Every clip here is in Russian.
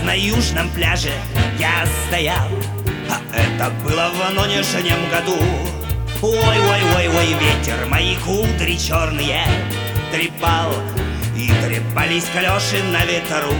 на южном пляже я стоял, а это было в нынешнем году. Ой-ой-ой-ой, ветер мои кудри черные трепал, и трепались колеши на ветру.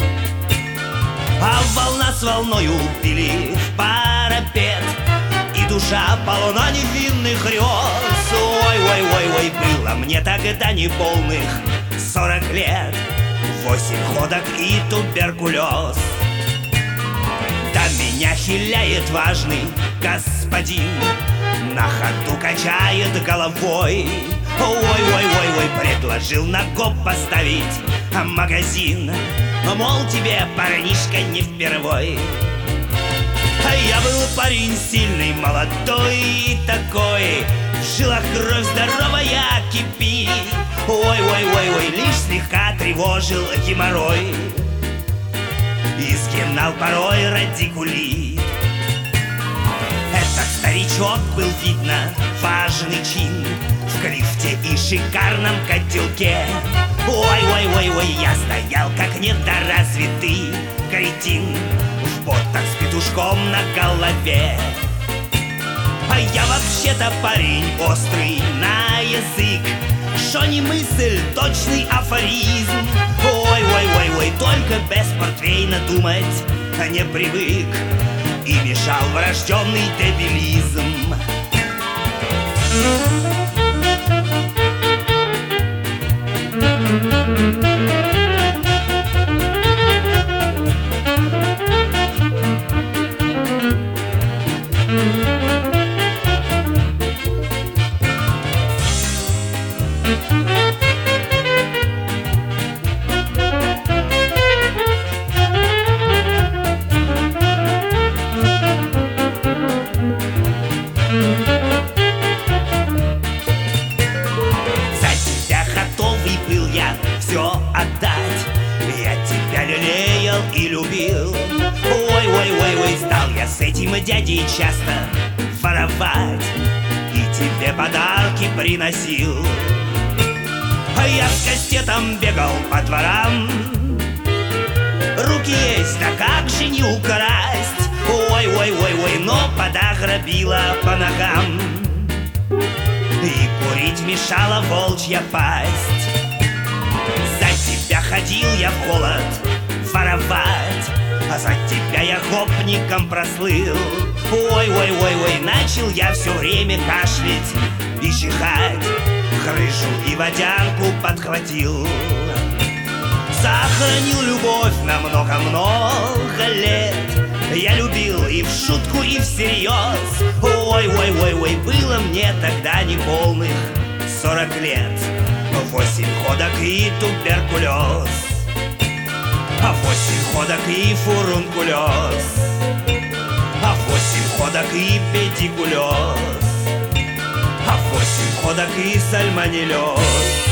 А волна с волною били в парапет, и душа полна невинных грез. Ой-ой-ой-ой, было мне тогда неполных 40 лет, 8 ходок и туберкулез. Да меня хиляет важный господин, на ходу качает головой. Ой-ой-ой-ой, предложил на гоп поставить магазин, мол, тебе, парнишка, не впервой. А я был парень сильный, молодой и такой, в жилах кровь здоровая кипит. Ой-ой-ой-ой, лишь слегка тревожил геморрой и сгинал порой радикулит. Этот старичок был, видно, важный чин в клифте и шикарном котелке. Ой-ой-ой-ой, я стоял как недоразвитый кретин в ботах с петушком на голове. А я вообще-то парень острый на язык, шо не мысль, точный афоризм. Ой-ой-ой-ой, только без портвейна думать не привык, и мешал врожденный дебилизм. Все отдать, я тебя лелеял и любил. Ой-ой-ой-ой, стал я с этим дядей часто воровать и тебе подарки приносил. А я с кастетом бегал по дворам, руки есть, да как же не украсть? Ой-ой-ой-ой, но подограбила по ногам, и курить мешала волчья пасть. Ходил я в холод воровать, а за тебя я гопником прослыл. Ой-ой-ой-ой, начал я все время кашлять и чихать, крышу и водянку подхватил. Сохранил любовь на много-много лет, я любил и в шутку, и всерьез. Ой-ой-ой-ой, было мне тогда неполных 40 лет, 8 ходок и туберкулез, 8 ходок и фурункулез, 8 ходок и педикулез, 8 ходок и сальмонеллез.